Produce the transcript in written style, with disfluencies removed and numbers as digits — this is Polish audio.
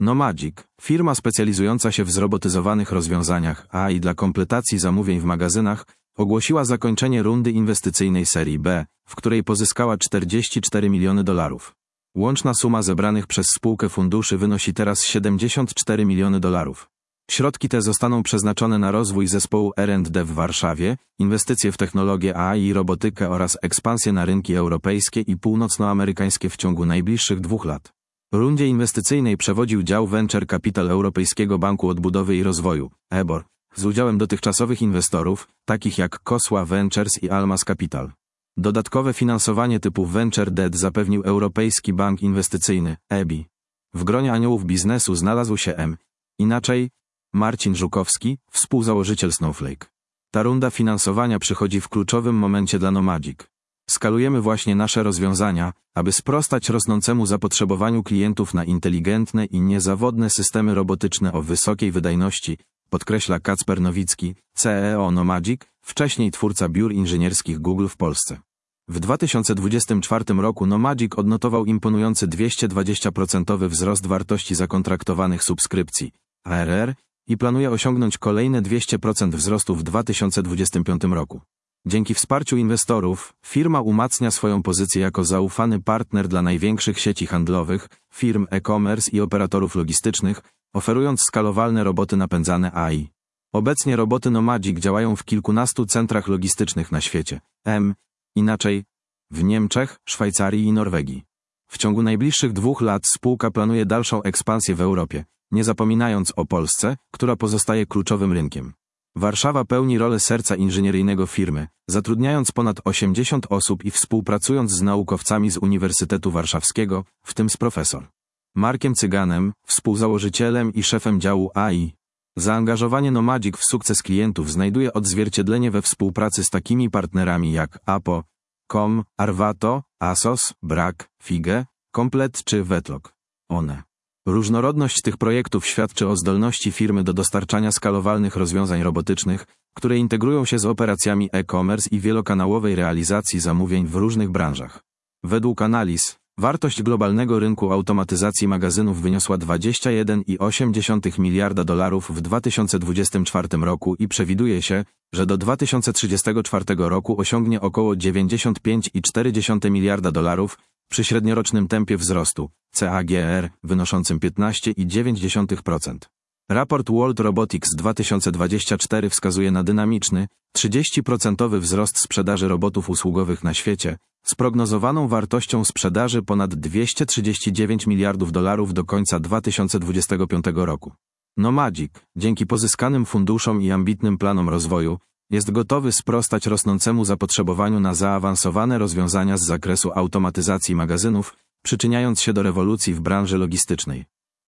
Nomagic, firma specjalizująca się w zrobotyzowanych rozwiązaniach AI dla kompletacji zamówień w magazynach, ogłosiła zakończenie rundy inwestycyjnej serii B, w której pozyskała $44 miliony. Łączna suma zebranych przez spółkę funduszy wynosi teraz $74 miliony. Środki te zostaną przeznaczone na rozwój zespołu R&D w Warszawie, inwestycje w technologię AI i robotykę oraz ekspansję na rynki europejskie i północnoamerykańskie w ciągu najbliższych 2 lat. Rundzie inwestycyjnej przewodził dział Venture Capital Europejskiego Banku Odbudowy i Rozwoju, EBOR, z udziałem dotychczasowych inwestorów, takich jak Kosła Ventures i Almas Capital. Dodatkowe finansowanie typu Venture Debt zapewnił Europejski Bank Inwestycyjny, EBI. W gronie aniołów biznesu znalazł się Marcin Żukowski, współzałożyciel Snowflake. Ta runda finansowania przychodzi w kluczowym momencie dla Nomagic. Skalujemy właśnie nasze rozwiązania, aby sprostać rosnącemu zapotrzebowaniu klientów na inteligentne i niezawodne systemy robotyczne o wysokiej wydajności, podkreśla Kacper Nowicki, CEO Nomagic, wcześniej twórca biur inżynierskich Google w Polsce. W 2024 roku Nomagic odnotował imponujący 220% wzrost wartości zakontraktowanych subskrypcji, ARR, i planuje osiągnąć kolejne 200% wzrostu w 2025 roku. Dzięki wsparciu inwestorów, firma umacnia swoją pozycję jako zaufany partner dla największych sieci handlowych, firm e-commerce i operatorów logistycznych, oferując skalowalne roboty napędzane AI. Obecnie roboty Nomagic działają w kilkunastu centrach logistycznych na świecie, w Niemczech, Szwajcarii i Norwegii. W ciągu najbliższych 2 lat spółka planuje dalszą ekspansję w Europie, nie zapominając o Polsce, która pozostaje kluczowym rynkiem. Warszawa pełni rolę serca inżynieryjnego firmy, zatrudniając ponad 80 osób i współpracując z naukowcami z Uniwersytetu Warszawskiego, w tym z profesor Markiem Cyganem, współzałożycielem i szefem działu AI. Zaangażowanie Nomagic w sukces klientów znajduje odzwierciedlenie we współpracy z takimi partnerami jak Apo, Com, Arvato, Asos, Brak, Fige, Komplet czy Vetlog. Różnorodność tych projektów świadczy o zdolności firmy do dostarczania skalowalnych rozwiązań robotycznych, które integrują się z operacjami e-commerce i wielokanałowej realizacji zamówień w różnych branżach. Według analiz, wartość globalnego rynku automatyzacji magazynów wyniosła $21,8 miliarda w 2024 roku i przewiduje się, że do 2034 roku osiągnie około $95,4 miliarda przy średniorocznym tempie wzrostu, CAGR, wynoszącym 15,9%. Raport World Robotics 2024 wskazuje na dynamiczny, 30% wzrost sprzedaży robotów usługowych na świecie, z prognozowaną wartością sprzedaży ponad $239 miliardów do końca 2025 roku. Nomagic, dzięki pozyskanym funduszom i ambitnym planom rozwoju, jest gotowy sprostać rosnącemu zapotrzebowaniu na zaawansowane rozwiązania z zakresu automatyzacji magazynów, przyczyniając się do rewolucji w branży logistycznej.